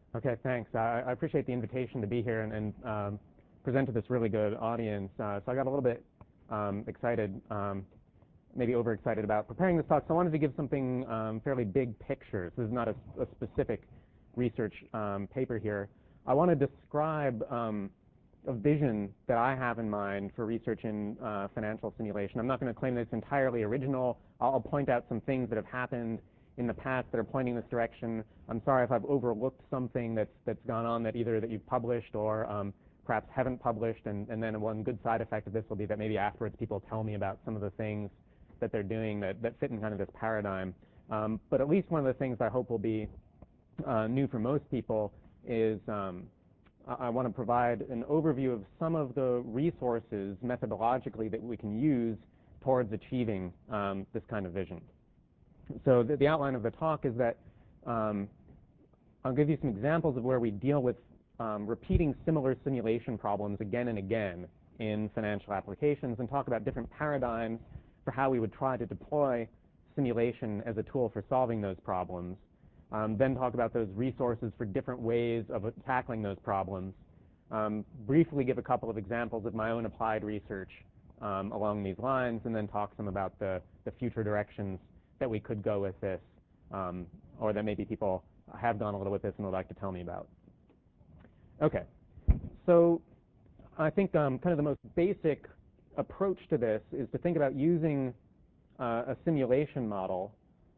Okay, thanks. I appreciate the invitation to be here and present to this really good audience. So I got a little bit excited, maybe overexcited about preparing this talk. So I wanted to give something fairly big picture. So this is not a specific research paper here. I want to describe a vision that I have in mind for research in financial simulation. I'm not going to claim that it's entirely original. I'll point out some things that have happened in the past that are pointing this direction. I'm sorry if I've overlooked something that's gone on that either that you've published or perhaps haven't published, and then one good side effect of this will be that maybe afterwards people tell me about some of the things that they're doing that fit in kind of this paradigm. But at least one of the things I hope will be new for most people is I want to provide an overview of some of the resources methodologically that we can use towards achieving this kind of vision. So the outline of the talk is that I'll give you some examples of where we deal with repeating similar simulation problems again and again in financial applications and talk about different paradigms for how we would try to deploy simulation as a tool for solving those problems. Then talk about those resources for different ways of tackling those problems. Briefly give a couple of examples of my own applied research along these lines, and then talk some about the future directions that we could go with this, or that maybe people have gone a little with this and would like to tell me about. Okay, so I think kind of the most basic approach to this is to think about using a simulation model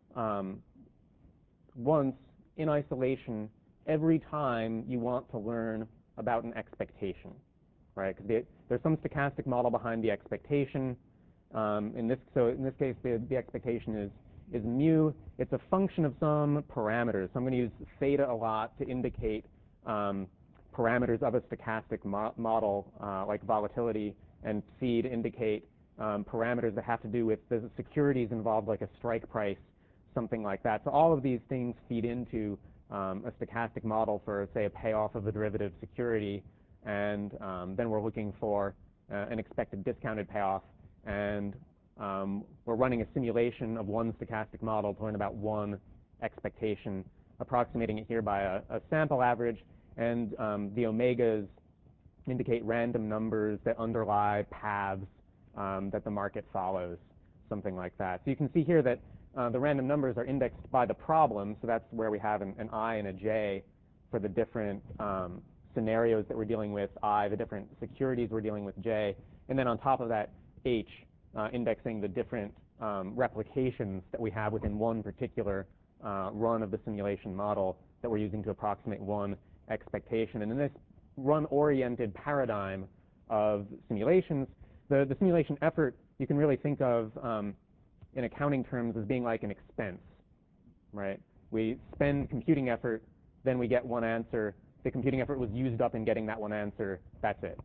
once in isolation every time you want to learn about an expectation, right? Because there's some stochastic model behind the expectation. In this case, the expectation is mu. It's a function of some parameters. So I'm going to use theta a lot to indicate parameters of a stochastic model like volatility, and psi to indicate parameters that have to do with the securities involved, like a strike price, something like that. So all of these things feed into a stochastic model for, say, a payoff of a derivative security, and then we're looking for an expected discounted payoff, and we're running a simulation of one stochastic model to learn about one expectation, approximating it here by a sample average, and the omegas indicate random numbers that underlie paths that the market follows, something like that. So you can see here that the random numbers are indexed by the problem, so that's where we have an I and a j for the different scenarios that we're dealing with, I, the different securities we're dealing with, j, and then on top of that, h, indexing the different replications that we have within one particular run of the simulation model that we're using to approximate one expectation. And in this run-oriented paradigm of simulations, the simulation effort you can really think of in accounting terms as being like an expense, right? We spend computing effort, then we get one answer. The computing effort was used up in getting that one answer. That's it.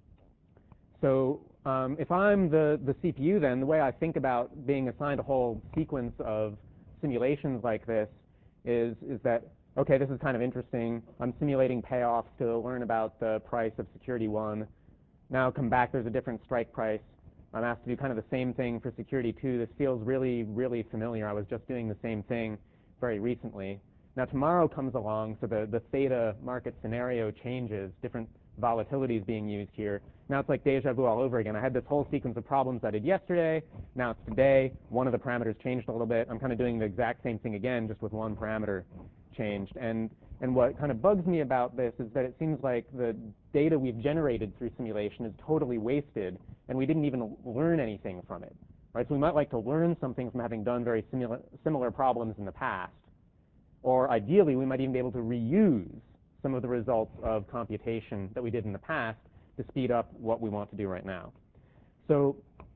So if I'm the CPU, then the way I think about being assigned a whole sequence of simulations like this is that, okay, this is kind of interesting. I'm simulating payoffs to learn about the price of security 1. Now come back, there's a different strike price. I'm asked to do kind of the same thing for security 2. This feels really, really familiar. I was just doing the same thing very recently. Now tomorrow comes along, so the theta market scenario changes, different volatilities being used here. Now it's like deja vu all over again. I had this whole sequence of problems I did yesterday. Now it's today. One of the parameters changed a little bit. I'm kind of doing the exact same thing again, just with one parameter changed. And what kind of bugs me about this is that it seems like the data we've generated through simulation is totally wasted, and we didn't even learn anything from it. Right? So we might like to learn something from having done very similar problems in the past. Or ideally, we might even be able to reuse some of the results of computation that we did in the past to speed up what we want to do right now. So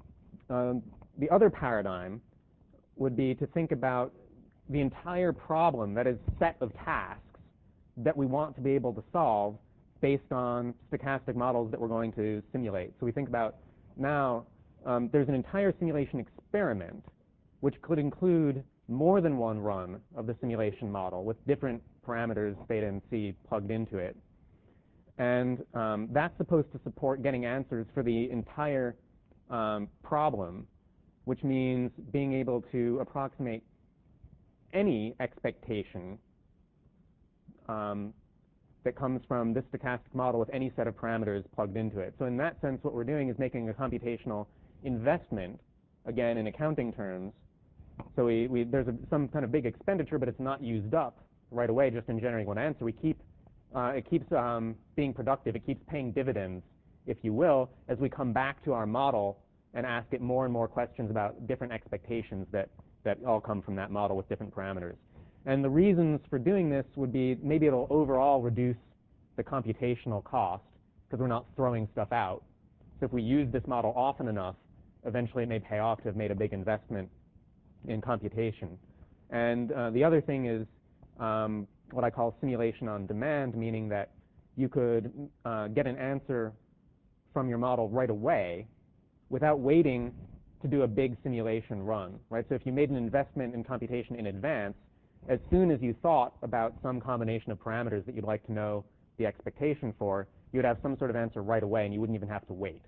the other paradigm would be to think about the entire problem, that is, set of tasks that we want to be able to solve based on stochastic models that we're going to simulate. So we think about now there's an entire simulation experiment which could include more than one run of the simulation model with different parameters, theta and psi, plugged into it. And that's supposed to support getting answers for the entire problem, which means being able to approximate any expectation that comes from this stochastic model with any set of parameters plugged into it. So in that sense, what we're doing is making a computational investment, again, in accounting terms. So there's some kind of big expenditure, but it's not used up right away just in generating one answer. It keeps being productive. It keeps paying dividends, if you will, as we come back to our model and ask it more and more questions about different expectations that all come from that model with different parameters. And the reasons for doing this would be maybe it'll overall reduce the computational cost because we're not throwing stuff out. So if we use this model often enough, eventually it may pay off to have made a big investment in computation. And the other thing is what I call simulation on demand, meaning that you could get an answer from your model right away without waiting to do a big simulation run, right? So if you made an investment in computation in advance, as soon as you thought about some combination of parameters that you'd like to know the expectation for, you would have some sort of answer right away and you wouldn't even have to wait.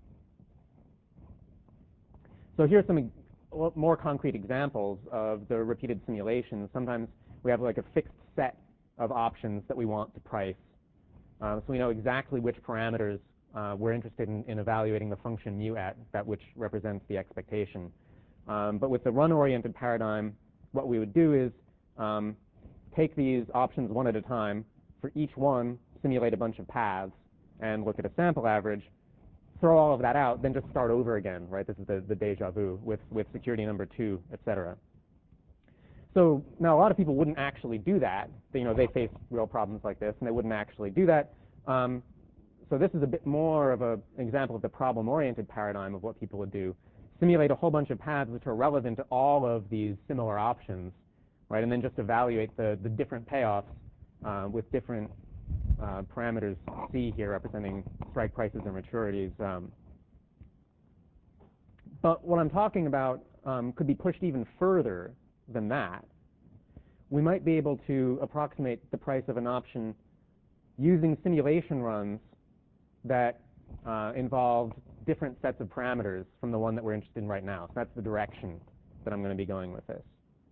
So here's some more concrete examples of the repeated simulations. Sometimes we have like a fixed set of options that we want to price. So we know exactly which parameters we're interested in evaluating the function mu at, that which represents the expectation. But with the run-oriented paradigm, what we would do is take these options one at a time. For each one, simulate a bunch of paths and look at a sample average, throw all of that out, then just start over again, right? This is the deja vu with security number 2, etc. So now a lot of people wouldn't actually do that. They face real problems like this, and they wouldn't actually do that. So this is a bit more of an example of the problem-oriented paradigm of what people would do. Simulate a whole bunch of paths which are relevant to all of these similar options, right? And then just evaluate the different payoffs with different parameters C here representing strike prices and maturities. But what I'm talking about could be pushed even further than that. We might be able to approximate the price of an option using simulation runs that involved different sets of parameters from the one that we're interested in right now. So that's the direction that I'm going to be going with this.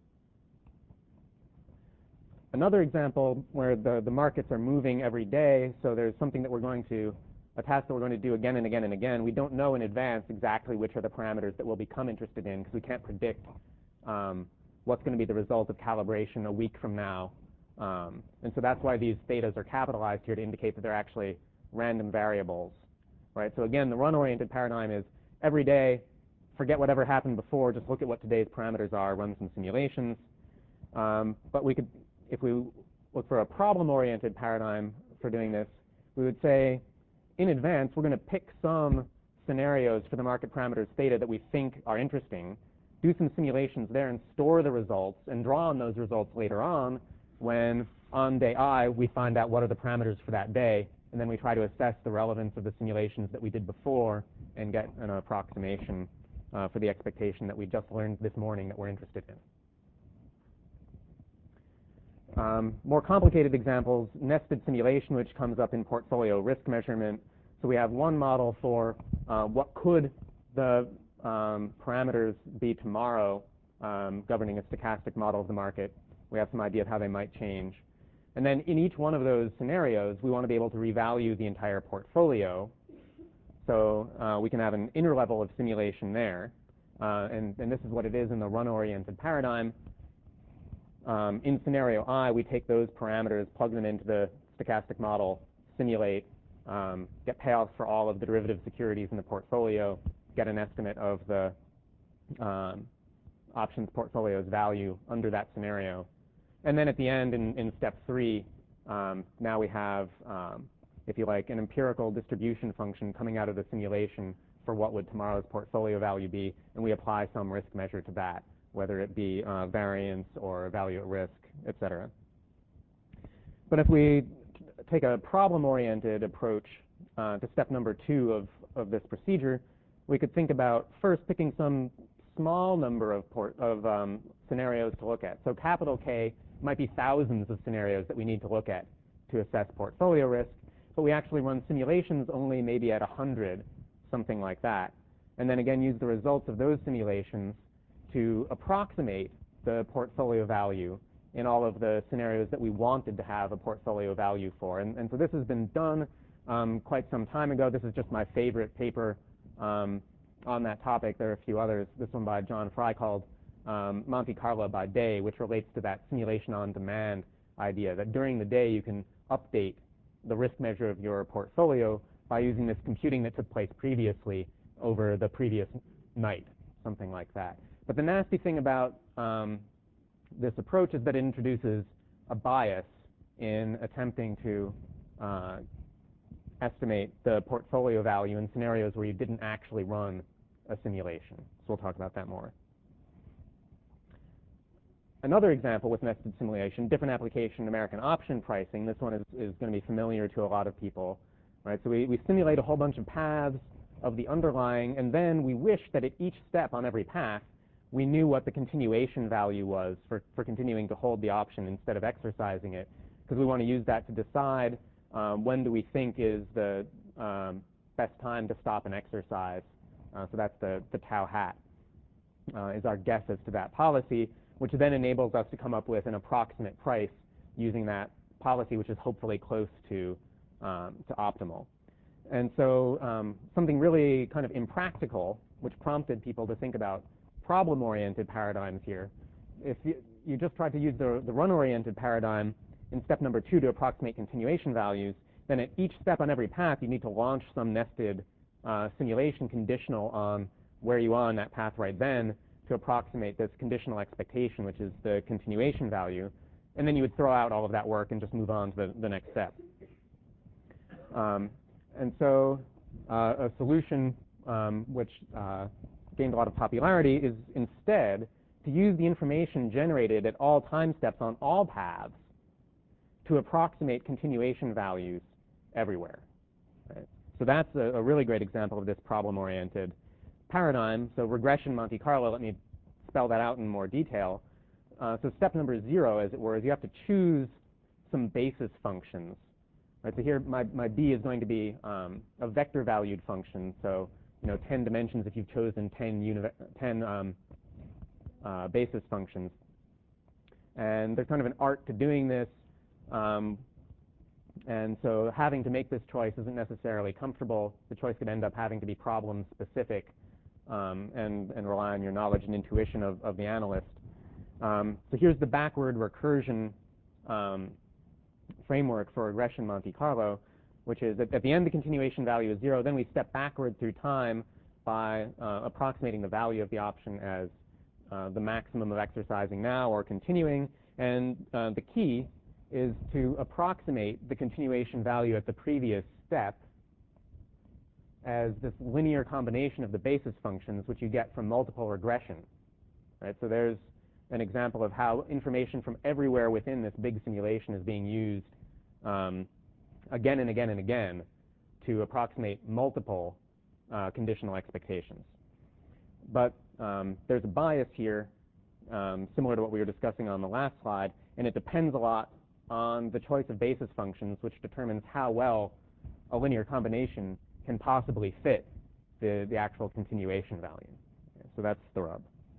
Another example where the markets are moving every day, so there's something that a task that we're going to do again and again and again. We don't know in advance exactly which are the parameters that we'll become interested in because we can't predict what's going to be the result of calibration a week from now. And so that's why these thetas are capitalized here to indicate that they're actually random variables, right? So again, the run-oriented paradigm is every day, forget whatever happened before, just look at what today's parameters are, run some simulations. But if we look for a problem-oriented paradigm for doing this, we would say, in advance, we're going to pick some scenarios for the market parameters theta that we think are interesting, do some simulations there and store the results and draw on those results later on when on day I we find out what are the parameters for that day, and then we try to assess the relevance of the simulations that we did before and get an approximation for the expectation that we just learned this morning that we're interested in. More complicated examples, nested simulation, which comes up in portfolio risk measurement. So we have one model for what could the parameters be tomorrow governing a stochastic model of the market. We have some idea of how they might change. And then in each one of those scenarios, we want to be able to revalue the entire portfolio. So we can have an inner level of simulation there. And this is what it is in the run-oriented paradigm. In scenario I, we take those parameters, plug them into the stochastic model, simulate, get payoffs for all of the derivative securities in the portfolio, get an estimate of the options portfolio's value under that scenario. And then at the end, in step 3, now we have, if you like, an empirical distribution function coming out of the simulation for what would tomorrow's portfolio value be, and we apply some risk measure to that, whether it be variance or value at risk, etc. But if we take a problem-oriented approach to step number 2 of this procedure, we could think about first picking some small number of scenarios to look at. So capital K might be thousands of scenarios that we need to look at to assess portfolio risk, but we actually run simulations only maybe at 100, something like that. And then again, use the results of those simulations to approximate the portfolio value in all of the scenarios that we wanted to have a portfolio value for. And so this has been done quite some time ago. This is just my favorite paper on that topic. There are a few others. This one by John Fry called Monte Carlo by Day, which relates to that simulation on demand idea, that during the day you can update the risk measure of your portfolio by using this computing that took place previously over the previous night, something like that. But the nasty thing about this approach is that it introduces a bias in attempting to estimate the portfolio value in scenarios where you didn't actually run a simulation. So we'll talk about that more. Another example with nested simulation, different application, American option pricing. This one is going to be familiar to a lot of people, right? So we simulate a whole bunch of paths of the underlying, and then we wish that at each step on every path, we knew what the continuation value was for continuing to hold the option instead of exercising it, because we want to use that to decide when do we think is the best time to stop an exercise. So that's the tau hat is our guess as to that policy, which then enables us to come up with an approximate price using that policy, which is hopefully close to optimal. And so something really kind of impractical, which prompted people to think about problem-oriented paradigms here. If you just try to use the run-oriented paradigm in step number 2 to approximate continuation values, then at each step on every path, you need to launch some nested simulation conditional on where you are on that path right then to approximate this conditional expectation, which is the continuation value. And then you would throw out all of that work and just move on to the next step. And so a solution which gained a lot of popularity is instead to use the information generated at all time steps on all paths to approximate continuation values everywhere. Right? So that's a really great example of this problem-oriented paradigm. So regression Monte Carlo, let me spell that out in more detail. So step number 0, as it were, is you have to choose some basis functions. Right? So here my B is going to be a vector-valued function. So 10 dimensions if you've chosen 10 basis functions. And there's kind of an art to doing this. And so having to make this choice isn't necessarily comfortable. The choice could end up having to be problem-specific and rely on your knowledge and intuition of the analyst. So here's the backward recursion framework for regression Monte Carlo, which is that at the end the continuation value is 0. Then we step backward through time by approximating the value of the option as the maximum of exercising now or continuing. And the key is to approximate the continuation value at the previous step as this linear combination of the basis functions, which you get from multiple regression. Right? So there's an example of how information from everywhere within this big simulation is being used again and again and again to approximate multiple conditional expectations. But there's a bias here, similar to what we were discussing on the last slide, and it depends a lot on the choice of basis functions, which determines how well a linear combination can possibly fit the actual continuation value. So that's the rub.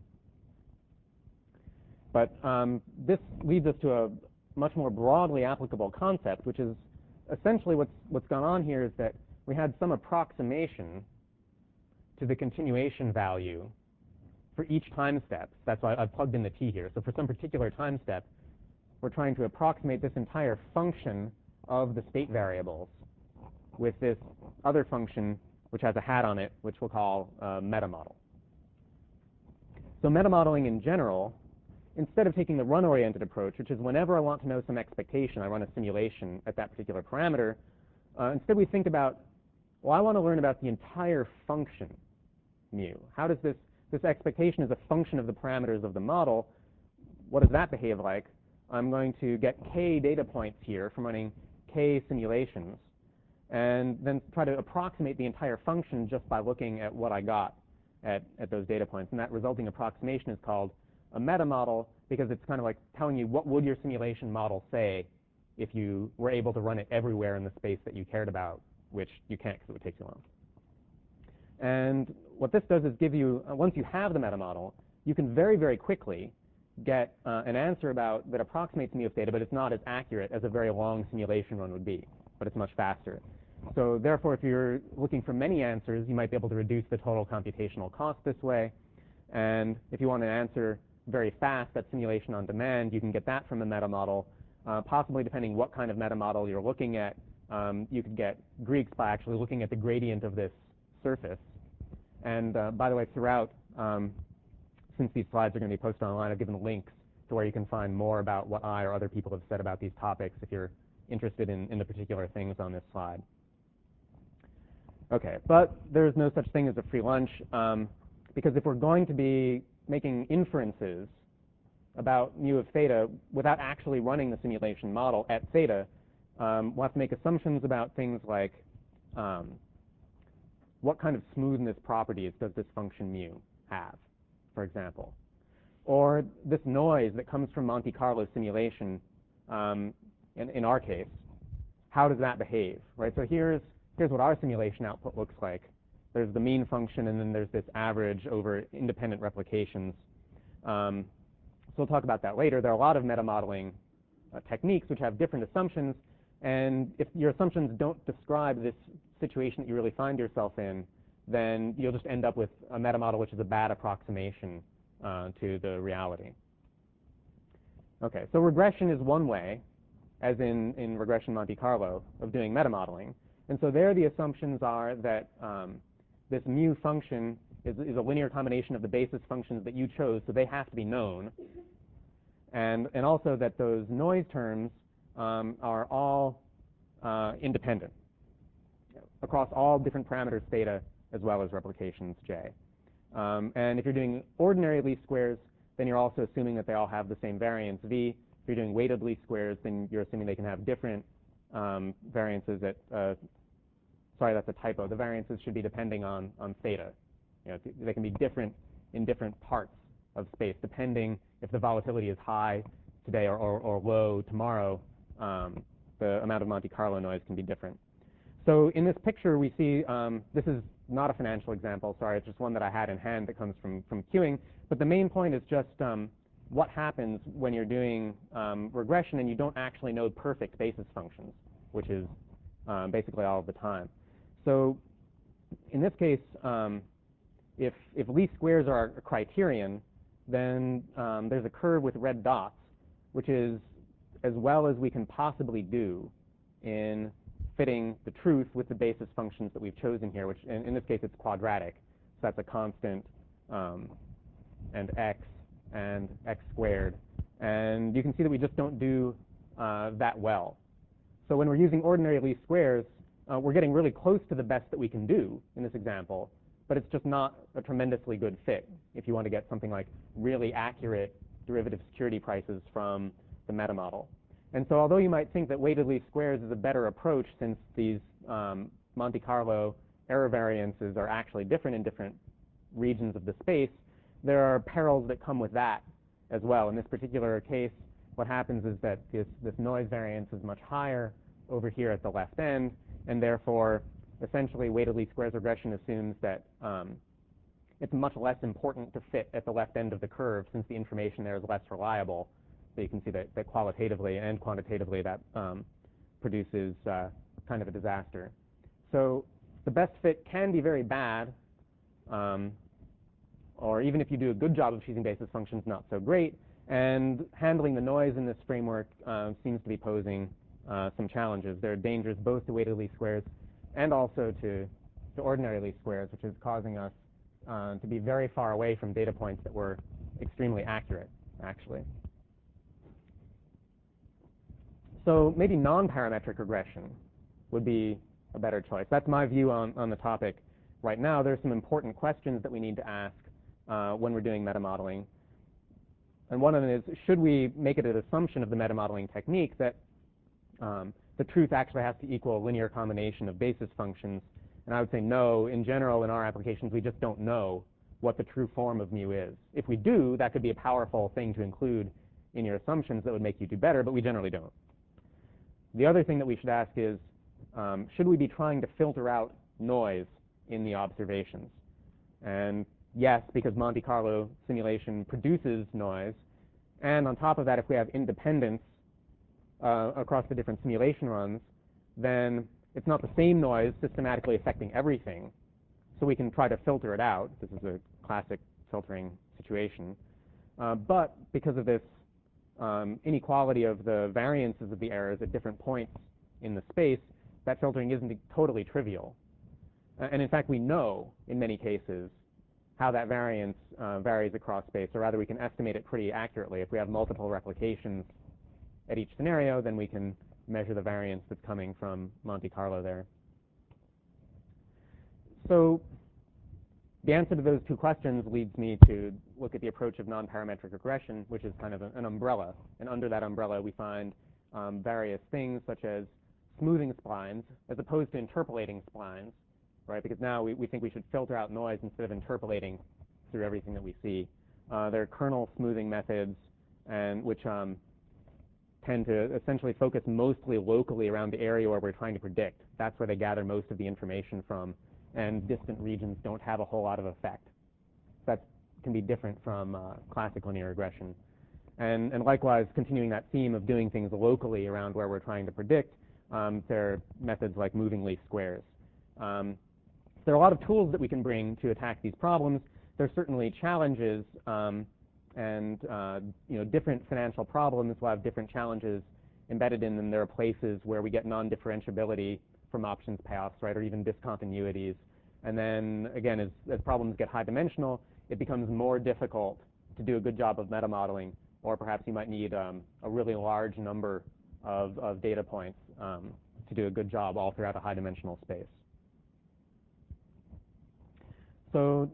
But this leads us to a much more broadly applicable concept, which is essentially what's gone on here is that we had some approximation to the continuation value for each time step. That's why I've plugged in the t here. So for some particular time step, we're trying to approximate this entire function of the state variables with this other function which has a hat on it, which we'll call meta-model. So meta-modeling in general, instead of taking the run-oriented approach, which is whenever I want to know some expectation, I run a simulation at that particular parameter, instead we think about, well, I want to learn about the entire function, mu. How does this expectation is a function of the parameters of the model. What does that behave like? I'm going to get k data points here from running k simulations, and then try to approximate the entire function just by looking at what I got at those data points. And that resulting approximation is called a meta-model, because it's kind of like telling you what would your simulation model say if you were able to run it everywhere in the space that you cared about, which you can't because it would take too long. And what this does is give you, once you have the meta-model, you can very, very quickly get an answer that approximates mu of theta, but it's not as accurate as a very long simulation run would be, but it's much faster. So therefore, if you're looking for many answers, you might be able to reduce the total computational cost this way. And if you want an answer very fast, that simulation on demand, you can get that from a meta model. Possibly, depending what kind of meta model you're looking at, you could get Greeks by actually looking at the gradient of this surface. And by the way, throughout, since these slides are going to be posted online, I've given links to where you can find more about what I or other people have said about these topics if you're interested in the particular things on this slide. Okay, but there's no such thing as a free lunch, because if we're going to be making inferences about mu of theta without actually running the simulation model at theta, we'll have to make assumptions about things like what kind of smoothness properties does this function mu have, for example. Or this noise that comes from Monte Carlo simulation, in our case, how does that behave, right? So here's what our simulation output looks like. There's the mean function, and then there's this average over independent replications. So we'll talk about that later. There are a lot of meta-modeling techniques which have different assumptions, and if your assumptions don't describe this situation that you really find yourself in, then you'll just end up with a meta-model which is a bad approximation to the reality. Okay, so regression is one way, as in regression Monte Carlo, of doing meta-modeling. And so there the assumptions are that this mu function is a linear combination of the basis functions that you chose, so they have to be known. And also that those noise terms are all independent across all different parameters theta as well as replications j. And if you're doing ordinary least squares, then you're also assuming that they all have the same variance v. If you're doing weighted least squares, then you're assuming they can have different variances at, sorry, that's a typo. The variances should be depending on theta. You know, they can be different in different parts of space, depending if the volatility is high today or low tomorrow. The amount of Monte Carlo noise can be different. So in this picture, we see, this is not a financial example, sorry, it's just one that I had in hand that comes from queuing. But the main point is just what happens when you're doing regression and you don't actually know perfect basis functions, which is basically all of the time. So in this case, if least squares are a criterion, then there's a curve with red dots, which is as well as we can possibly do in fitting the truth with the basis functions that we've chosen here, which in this case it's quadratic. So that's a constant and x squared. And you can see that we just don't do that well. So when we're using ordinary least squares, we're getting really close to the best that we can do in this example, but it's just not a tremendously good fit if you want to get something like really accurate derivative security prices from the meta model. And so although you might think that weighted least squares is a better approach since these Monte Carlo error variances are actually different in different regions of the space, there are perils that come with that as well. In this particular case, what happens is that this noise variance is much higher over here at the left end, and therefore essentially weighted least squares regression assumes that it's much less important to fit at the left end of the curve since the information there is less reliable. So you can see that qualitatively and quantitatively that produces kind of a disaster. So the best fit can be very bad, or even if you do a good job of choosing basis functions, not so great. And handling the noise in this framework seems to be posing some challenges. There are dangers both to weighted least squares and also to ordinary least squares, which is causing us to be very far away from data points that were extremely accurate, actually. So maybe non-parametric regression would be a better choice. That's my view on the topic right now. There's some important questions that we need to ask when we're doing meta-modeling. And one of them is, should we make it an assumption of the meta-modeling technique that the truth actually has to equal a linear combination of basis functions? And I would say no. In general, in our applications, we just don't know what the true form of mu is. If we do, that could be a powerful thing to include in your assumptions that would make you do better, but we generally don't. The other thing that we should ask is, should we be trying to filter out noise in the observations? And yes, because Monte Carlo simulation produces noise, And on top of that, if we have independence across the different simulation runs, then it's not the same noise systematically affecting everything. So we can try to filter it out. This is a classic filtering situation. But because of this inequality of the variances of the errors at different points in the space, that filtering isn't totally trivial. And in fact, we know in many cases how that variance varies across space, or rather we can estimate it pretty accurately. If we have multiple replications at each scenario, then we can measure the variance that's coming from Monte Carlo there. So the answer to those two questions leads me to look at the approach of non-parametric regression, which is kind of an umbrella. And under that umbrella, we find various things such as smoothing splines as opposed to interpolating splines, right? Because now we think we should filter out noise instead of interpolating through everything that we see. There are kernel smoothing methods, and which tend to essentially focus mostly locally around the area where we're trying to predict. That's where they gather most of the information from, and distant regions don't have a whole lot of effect. That can be different from classic linear regression. And likewise, continuing that theme of doing things locally around where we're trying to predict, there are methods like moving least squares. There are a lot of tools that we can bring to attack these problems. There are certainly challenges, and different financial problems will have different challenges embedded in them. There are places where we get non-differentiability from options payoffs, right, or even discontinuities. And then, again, as problems get high-dimensional, it becomes more difficult to do a good job of meta-modeling, or perhaps you might need a really large number of data points to do a good job all throughout a high-dimensional space. So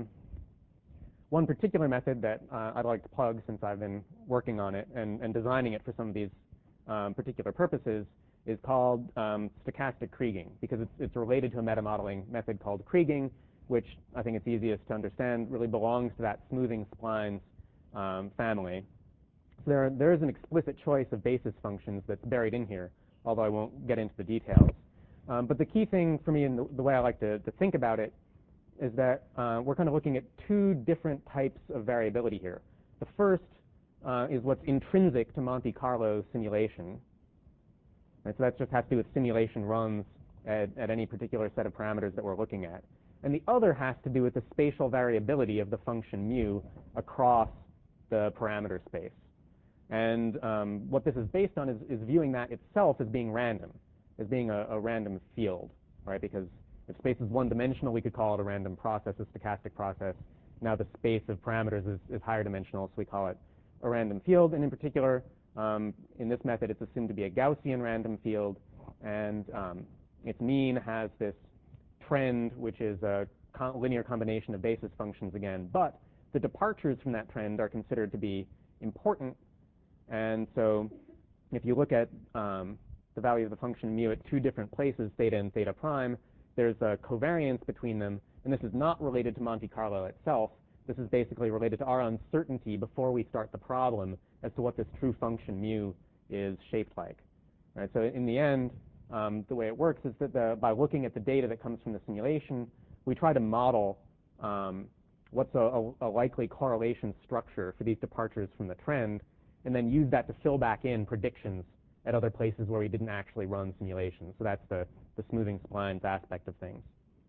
one particular method that I'd like to plug, since I've been working on it and designing it for some of these particular purposes, is called stochastic Kriging, because it's related to a meta-modeling method called Kriging, which I think it's easiest to understand really belongs to that smoothing splines family. So there is an explicit choice of basis functions that's buried in here, although I won't get into the details. But the key thing for me, and the way I like to think about it, is that we're kind of looking at two different types of variability here. The first is what's intrinsic to Monte Carlo simulation. Right, so that just has to do with simulation runs at any particular set of parameters that we're looking at. And the other has to do with the spatial variability of the function mu across the parameter space. And what this is based on is viewing that itself as being random, as being a random field, right? Because if space is one-dimensional, we could call it a random process, a stochastic process. Now the space of parameters is higher dimensional, so we call it a random field. And in particular, in this method, it's assumed to be a Gaussian random field, and its mean has this trend, which is a linear combination of basis functions again. But the departures from that trend are considered to be important. And so if you look at the value of the function mu at two different places, theta and theta prime, there's a covariance between them, and this is not related to Monte Carlo itself. This is basically related to our uncertainty before we start the problem as to what this true function mu is shaped like. Right? So in the end, the way it works is that by looking at the data that comes from the simulation, we try to model what's a likely correlation structure for these departures from the trend, and then use that to fill back in predictions at other places where we didn't actually run simulations. So that's the smoothing splines aspect of things.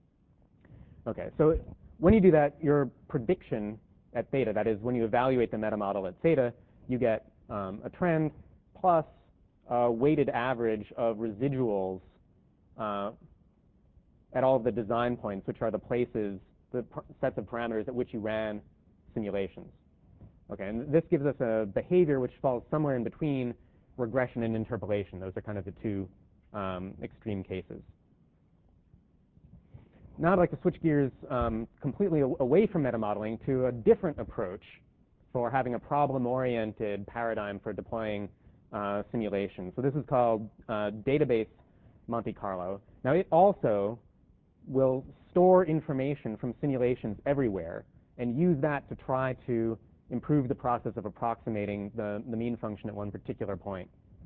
Okay, so when you do that, your prediction at theta, that is when you evaluate the meta model at theta, you get a trend plus a weighted average of residuals at all of the design points, which are the places, the sets of parameters at which you ran simulations. Okay, and this gives us a behavior which falls somewhere in between regression and interpolation. Those are kind of the two extreme cases. Now I'd like to switch gears completely away from meta-modeling to a different approach for having a problem-oriented paradigm for deploying simulation. So this is called database Monte Carlo. Now it also will store information from simulations everywhere and use that to try to improve the process of approximating the mean function at one particular point.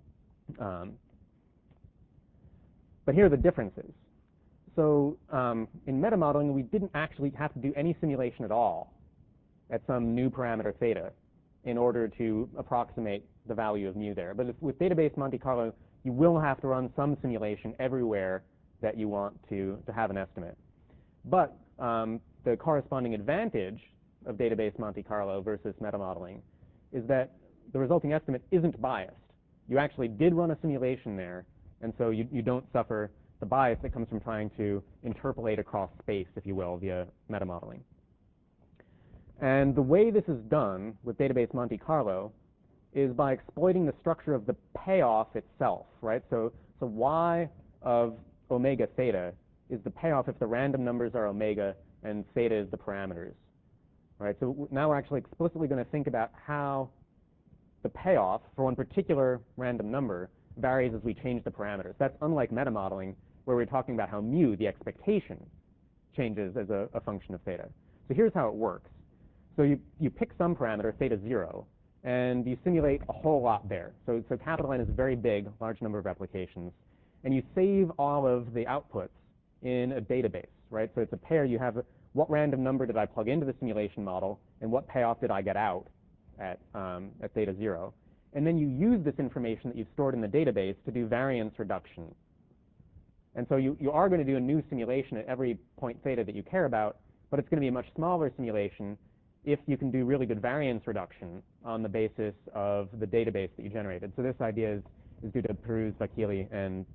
But here are the differences. So in meta-modeling, we didn't actually have to do any simulation at all at some new parameter theta. in order to approximate the value of mu there. But with database Monte Carlo, you will have to run some simulation everywhere that you want to have an estimate. But the corresponding advantage of database Monte Carlo versus metamodeling is that the resulting estimate isn't biased. You actually did run a simulation there, and so you don't suffer the bias that comes from trying to interpolate across space, if you will, via metamodeling. And the way this is done with database Monte Carlo is by exploiting the structure of the payoff itself, right? So y of omega theta is the payoff if the random numbers are omega and theta is the parameters, right? So now we're actually explicitly going to think about how the payoff for one particular random number varies as we change the parameters. That's unlike metamodeling, where we're talking about how mu, the expectation, changes as a function of theta. So here's how it works. So you pick some parameter, theta 0, and you simulate a whole lot there. So capital N is a very big, large number of replications. And you save all of the outputs in a database, right? So it's a pair. You have what random number did I plug into the simulation model, and what payoff did I get out at theta 0. And then you use this information that you've stored in the database to do variance reduction. And so you are going to do a new simulation at every point theta that you care about, but it's going to be a much smaller simulation if you can do really good variance reduction on the basis of the database that you generated. So this idea is due to Peruz, Vakili, and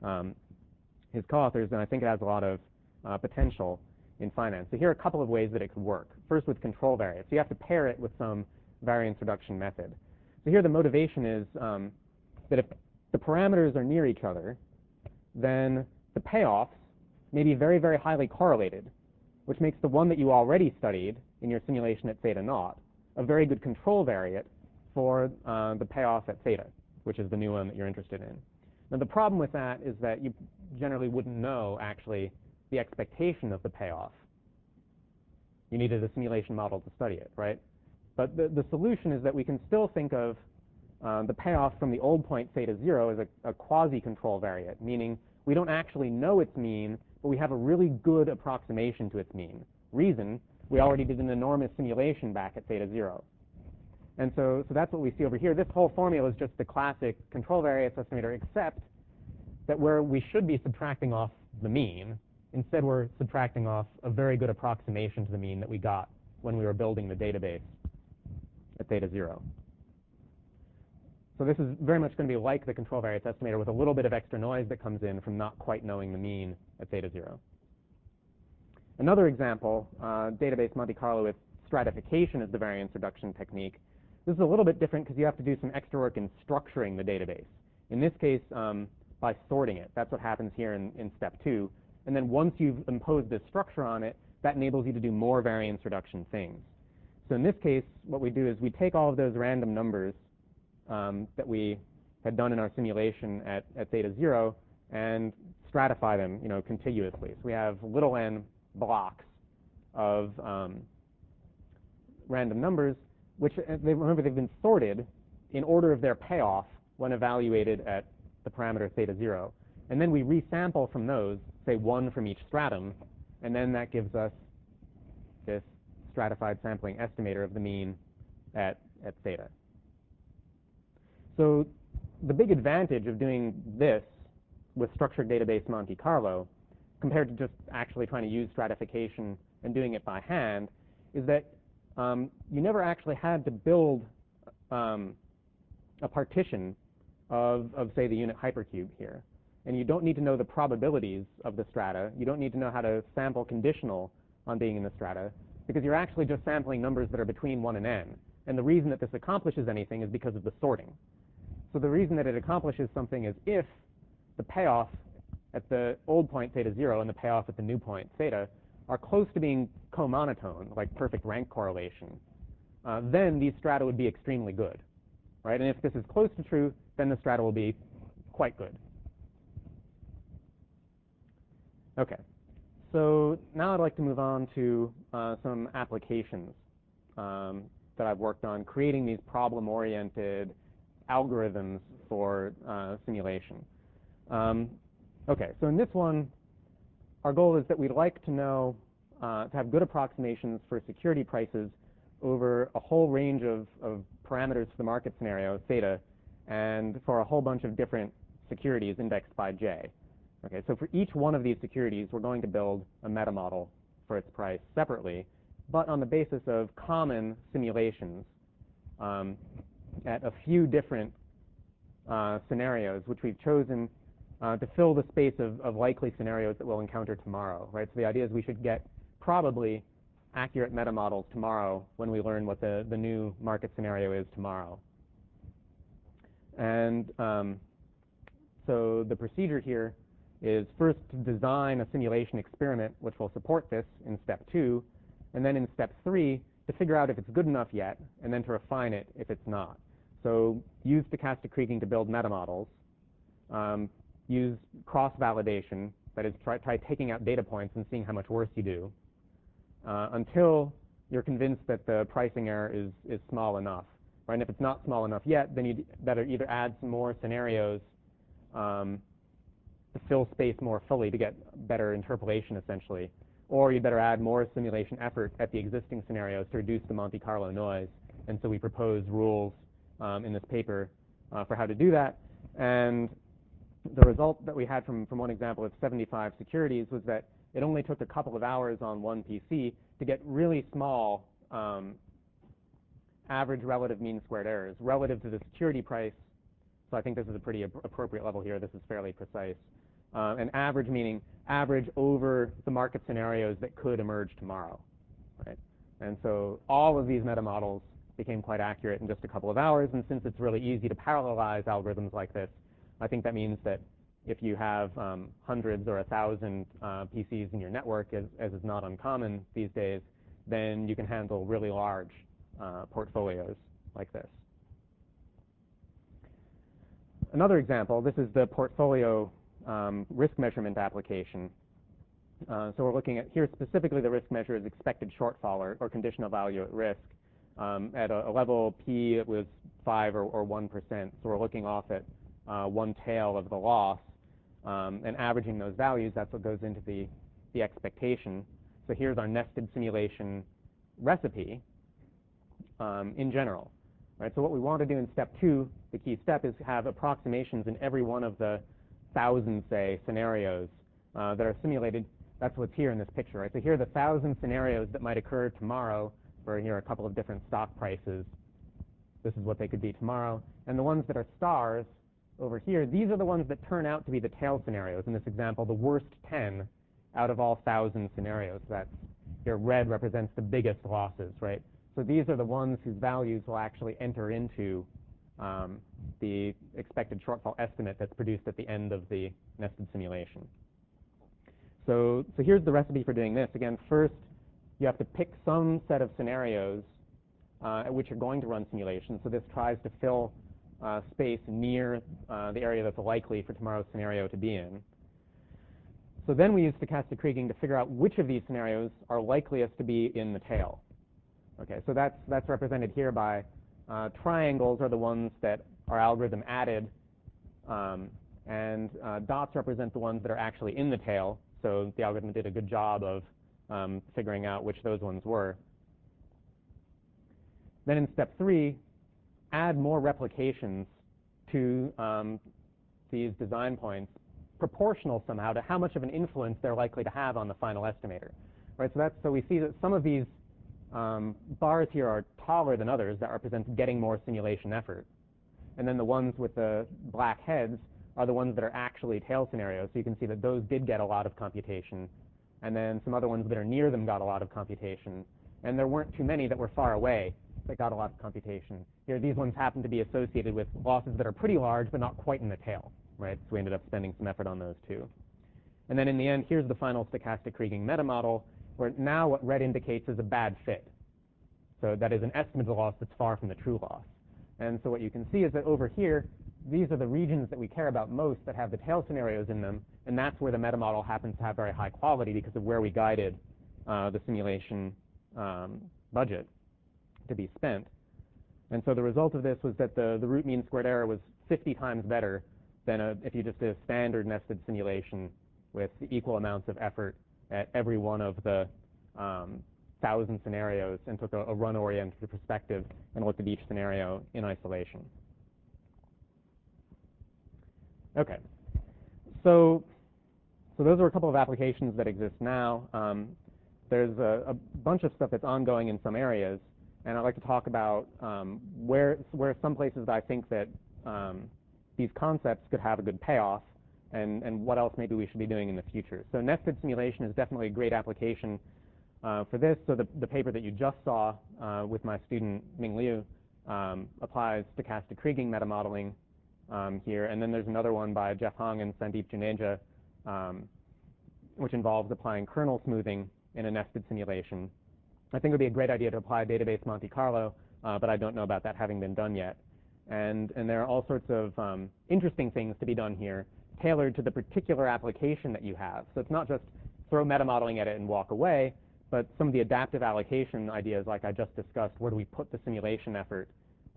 his co-authors, and I think it has a lot of potential in finance. So here are a couple of ways that it could work. First, with control variance. So you have to pair it with some variance reduction method. So here the motivation is that if the parameters are near each other, then the payoffs may be very, very highly correlated, which makes the one that you already studied in your simulation at theta naught a very good control variate for the payoff at theta, which is the new one that you're interested in. Now, the problem with that is that you generally wouldn't know, actually, the expectation of the payoff. You needed a simulation model to study it, right? But the solution is that we can still think of the payoff from the old point theta 0 as a quasi-control variate, meaning we don't actually know its mean, but we have a really good approximation to its mean. Reason, we already did an enormous simulation back at theta 0. And so that's what we see over here. This whole formula is just the classic control variance estimator, except that where we should be subtracting off the mean, instead we're subtracting off a very good approximation to the mean that we got when we were building the database at theta 0. So this is very much going to be like the control variance estimator with a little bit of extra noise that comes in from not quite knowing the mean at theta 0. Another example, database Monte Carlo with stratification as the variance reduction technique. This is a little bit different because you have to do some extra work in structuring the database. In this case, by sorting it. That's what happens here in step 2. And then once you've imposed this structure on it, that enables you to do more variance reduction things. So in this case, what we do is we take all of those random numbers that we had done in our simulation at theta 0 and stratify them, contiguously. So we have little n blocks of random numbers, which remember they've been sorted in order of their payoff when evaluated at the parameter theta 0. And then we resample from those, say 1 from each stratum, and then that gives us this stratified sampling estimator of the mean at theta. So the big advantage of doing this with structured database Monte Carlo, compared to just actually trying to use stratification and doing it by hand, is that you never actually had to build a partition of, say, the unit hypercube here. And you don't need to know the probabilities of the strata. You don't need to know how to sample conditional on being in the strata, because you're actually just sampling numbers that are between 1 and n. And the reason that this accomplishes anything is because of the sorting. So the reason that it accomplishes something is if the payoff at the old point theta 0 and the payoff at the new point theta are close to being co-monotone, like perfect rank correlation, then these strata would be extremely good, right? And if this is close to true, then the strata will be quite good. Okay, so now I'd like to move on to some applications that I've worked on, creating these problem-oriented algorithms for simulation. Okay, so in this one, our goal is that we'd like to know, to have good approximations for security prices over a whole range of parameters for the market scenario, theta, and for a whole bunch of different securities indexed by J. Okay, so for each one of these securities, we're going to build a meta model for its price separately, but on the basis of common simulations at a few different scenarios, which we've chosen to fill the space of likely scenarios that we'll encounter tomorrow, right? So the idea is we should get probably accurate meta models tomorrow when we learn what the new market scenario is tomorrow. And so the procedure here is first to design a simulation experiment which will support this in step 2, and then in step 3 to figure out if it's good enough yet, and then to refine it if it's not. So use stochastic kriging to build meta models. Use cross-validation, that is, try taking out data points and seeing how much worse you do, until you're convinced that the pricing error is small enough. Right? And if it's not small enough yet, then you'd better either add some more scenarios to fill space more fully to get better interpolation, essentially, or you'd better add more simulation effort at the existing scenarios to reduce the Monte Carlo noise. And so we propose rules in this paper for how to do that. And the result that we had from one example of 75 securities was that it only took a couple of hours on one PC to get really small average relative mean squared errors relative to the security price. So I think this is a pretty appropriate level here. This is fairly precise. And average meaning average over the market scenarios that could emerge tomorrow. Right? And so all of these meta models became quite accurate in just a couple of hours. And since it's really easy to parallelize algorithms like this, I think that means that if you have hundreds or 1,000 PCs in your network, as is not uncommon these days, then you can handle really large portfolios like this. Another example, this is the portfolio risk measurement application. So we're looking at here specifically the risk measure is expected shortfall or conditional value at risk. At a level P, it was 5 or 1%. So we're looking off at one tail of the loss and averaging those values. That's what goes into the expectation. So here's our nested simulation recipe in general. Right? So what we want to do in step 2, the key step, is have approximations in every one of the 1,000, say, scenarios that are simulated. That's what's here in this picture. Right? So here are the 1,000 scenarios that might occur tomorrow for here are a couple of different stock prices. This is what they could be tomorrow. And the ones that are stars over here, these are the ones that turn out to be the tail scenarios. In this example, the worst 10 out of all 1,000 scenarios. That's here red represents the biggest losses, right? So these are the ones whose values will actually enter into the expected shortfall estimate that's produced at the end of the nested simulation. So here's the recipe for doing this. Again, first, you have to pick some set of scenarios at which you're going to run simulations. So this tries to fill space near the area that's likely for tomorrow's scenario to be in. So then we use stochastic kriging to figure out which of these scenarios are likeliest to be in the tail. Okay, so that's represented here by triangles are the ones that our algorithm added, and dots represent the ones that are actually in the tail. So the algorithm did a good job of figuring out which those ones were. Then in step 3, add more replications to these design points, proportional somehow to how much of an influence they're likely to have on the final estimator. Right? So we see that some of these bars here are taller than others. That represents getting more simulation effort. And then the ones with the black heads are the ones that are actually tail scenarios. So you can see that those did get a lot of computation. And then some other ones that are near them got a lot of computation. And there weren't too many that were far away that got a lot of computation. Here, these ones happen to be associated with losses that are pretty large, but not quite in the tail. Right? So we ended up spending some effort on those too. And then in the end, here's the final stochastic kriging meta model, where now what red indicates is a bad fit. So that is an estimate of the loss that's far from the true loss. And so what you can see is that over here, these are the regions that we care about most that have the tail scenarios in them, and that's where the meta model happens to have very high quality because of where we guided the simulation budget to be spent. And so the result of this was that the root mean squared error was 50 times better than if you just did a standard nested simulation with equal amounts of effort at every one of the 1,000 scenarios and took a run-oriented perspective and looked at each scenario in isolation. Okay, so those are a couple of applications that exist now. There's a bunch of stuff that's ongoing in some areas, and I'd like to talk about where some places that I think that these concepts could have a good payoff, and what else maybe we should be doing in the future. So nested simulation is definitely a great application for this. So the paper that you just saw with my student Ming Liu applies stochastic Kriging metamodeling here, and then there's another one by Jeff Hong and Sandeep Juneja, which involves applying kernel smoothing in a nested simulation. I think it would be a great idea to apply database Monte Carlo, but I don't know about that having been done yet. And there are all sorts of interesting things to be done here, tailored to the particular application that you have. So it's not just throw metamodeling at it and walk away, but some of the adaptive allocation ideas like I just discussed, where do we put the simulation effort?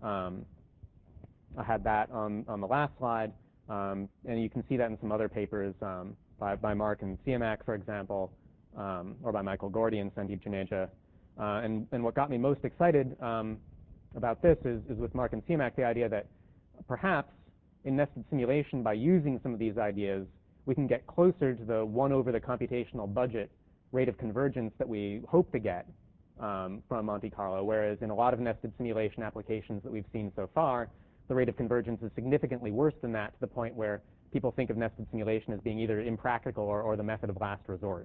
I had that on the last slide, and you can see that in some other papers by Mark and Siamak, for example, or by Michael Gordy and Sandeep Juneja. And what got me most excited about this is with Mark and Siamak, the idea that perhaps in nested simulation, by using some of these ideas, we can get closer to the 1 over the computational budget rate of convergence that we hope to get from Monte Carlo, whereas in a lot of nested simulation applications that we've seen so far, the rate of convergence is significantly worse than that, to the point where people think of nested simulation as being either impractical or the method of last resort.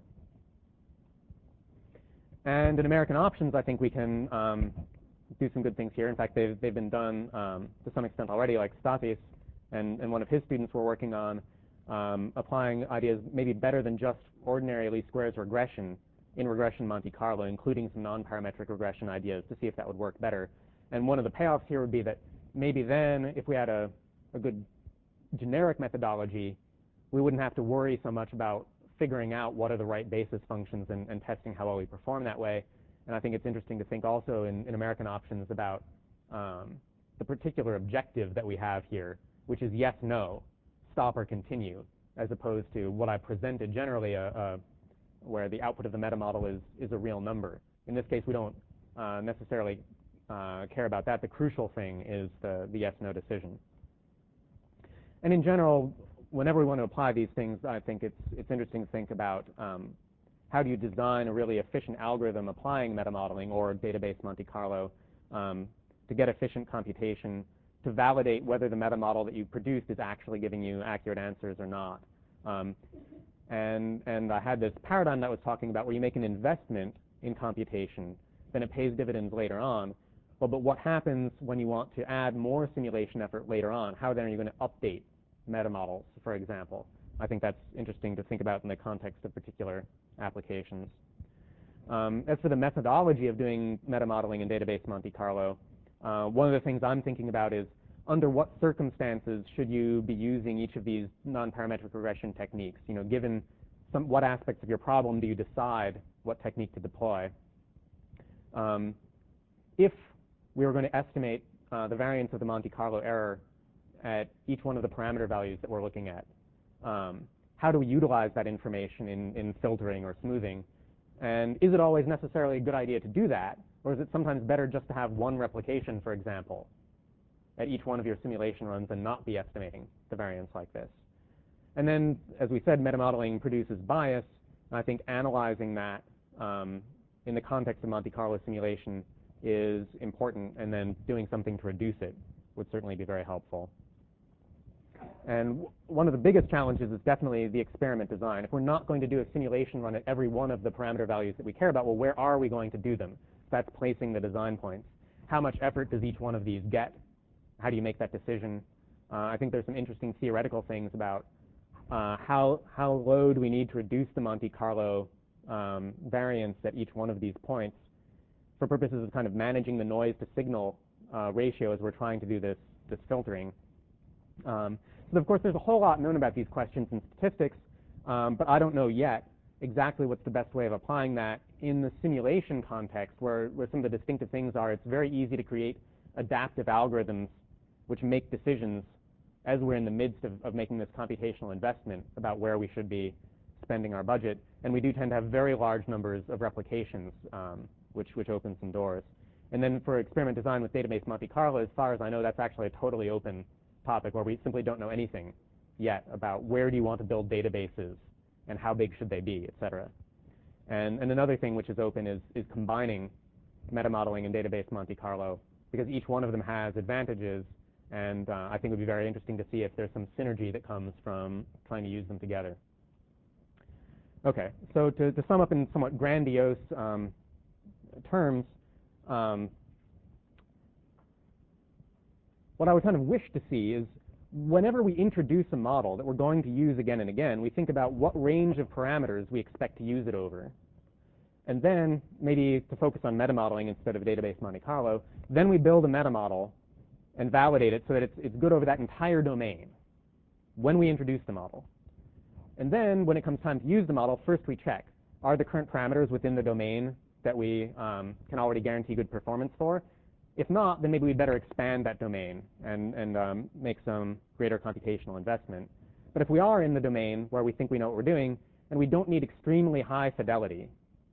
And in American options, I think we can do some good things here. In fact, they've been done to some extent already, like Stathis and one of his students were working on applying ideas maybe better than just ordinary least squares regression in regression Monte Carlo, including some non-parametric regression ideas to see if that would work better. And one of the payoffs here would be that maybe then, if we had a good generic methodology, we wouldn't have to worry so much about figuring out what are the right basis functions and testing how well we perform that way. And I think it's interesting to think also in American options about the particular objective that we have here, which is yes, no, stop or continue, as opposed to what I presented generally, where the output of the meta model is a real number. In this case, we don't necessarily care about that. The crucial thing is the yes-no decision. And in general, whenever we want to apply these things, I think it's interesting to think about how do you design a really efficient algorithm applying metamodeling or database Monte Carlo to get efficient computation, to validate whether the metamodel that you produced is actually giving you accurate answers or not. And I had this paradigm that was talking about where you make an investment in computation, then it pays dividends later on. Well, but what happens when you want to add more simulation effort later on? How then are you going to update metamodels, for example? I think that's interesting to think about in the context of particular applications. As for the methodology of doing metamodeling in database Monte Carlo, one of the things I'm thinking about is under what circumstances should you be using each of these non-parametric regression techniques? You know, given what aspects of your problem do you decide what technique to deploy? If we were going to estimate the variance of the Monte Carlo error at each one of the parameter values that we're looking at, how do we utilize that information in filtering or smoothing? And is it always necessarily a good idea to do that? Or is it sometimes better just to have one replication, for example, at each one of your simulation runs and not be estimating the variance like this? And then, as we said, metamodeling produces bias. And I think analyzing that in the context of Monte Carlo simulation is important, and then doing something to reduce it would certainly be very helpful. And one of the biggest challenges is definitely the experiment design. If we're not going to do a simulation run at every one of the parameter values that we care about, well, where are we going to do them? That's placing the design points. How much effort does each one of these get? How do you make that decision? I think there's some interesting theoretical things about how low do we need to reduce the Monte Carlo variance at each one of these points for purposes of kind of managing the noise to signal ratio as we're trying to do this filtering. So of course there's a whole lot known about these questions in statistics, but I don't know yet exactly what's the best way of applying that in the simulation context, where some of the distinctive things are. It's very easy to create adaptive algorithms which make decisions as we're in the midst of making this computational investment about where we should be spending our budget. And we do tend to have very large numbers of replications which opens some doors. And then for experiment design with database Monte Carlo, as far as I know, that's actually a totally open topic where we simply don't know anything yet about where do you want to build databases and how big should they be, et cetera. And another thing which is open is combining meta-modeling and database Monte Carlo, because each one of them has advantages, and I think it would be very interesting to see if there's some synergy that comes from trying to use them together. Okay, so to sum up in somewhat grandiose terms, what I would kind of wish to see is whenever we introduce a model that we're going to use again and again, we think about what range of parameters we expect to use it over. And then, maybe to focus on meta-modeling instead of database Monte Carlo, then we build a meta-model and validate it so that it's good over that entire domain when we introduce the model. And then, when it comes time to use the model, first we check, are the current parameters within the domain that we can already guarantee good performance for? If not, then maybe we'd better expand that domain and make some greater computational investment. But if we are in the domain where we think we know what we're doing, and we don't need extremely high fidelity,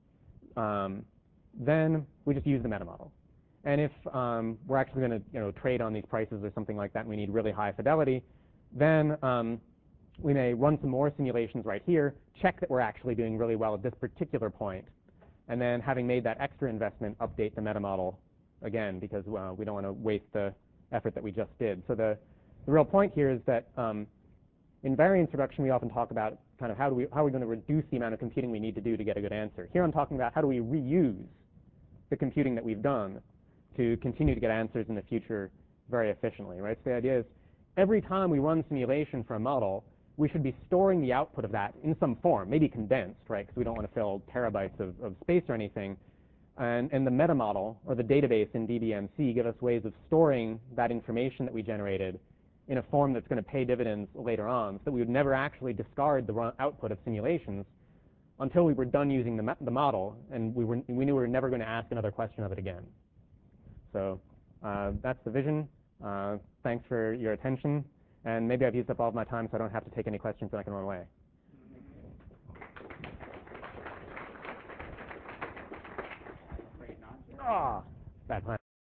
then we just use the meta model. And if we're actually going to trade on these prices or something like that, and we need really high fidelity, then we may run some more simulations right here, check that we're actually doing really well at this particular point, and then having made that extra investment, update the meta model again, because we don't want to waste the effort that we just did. So the real point here is that in variance reduction, we often talk about kind of how are we going to reduce the amount of computing we need to do to get a good answer. Here I'm talking about how do we reuse the computing that we've done to continue to get answers in the future very efficiently, right? So the idea is every time we run simulation for a model, we should be storing the output of that in some form, maybe condensed, right, because we don't want to fill terabytes of space or anything. And the meta model or the database in DBMC give us ways of storing that information that we generated in a form that's going to pay dividends later on, so that we would never actually discard the output of simulations until we were done using the model, and we knew we were never going to ask another question of it again. So that's the vision. Thanks for your attention. And maybe I've used up all of my time, so I don't have to take any questions and I can run away. Bad plan.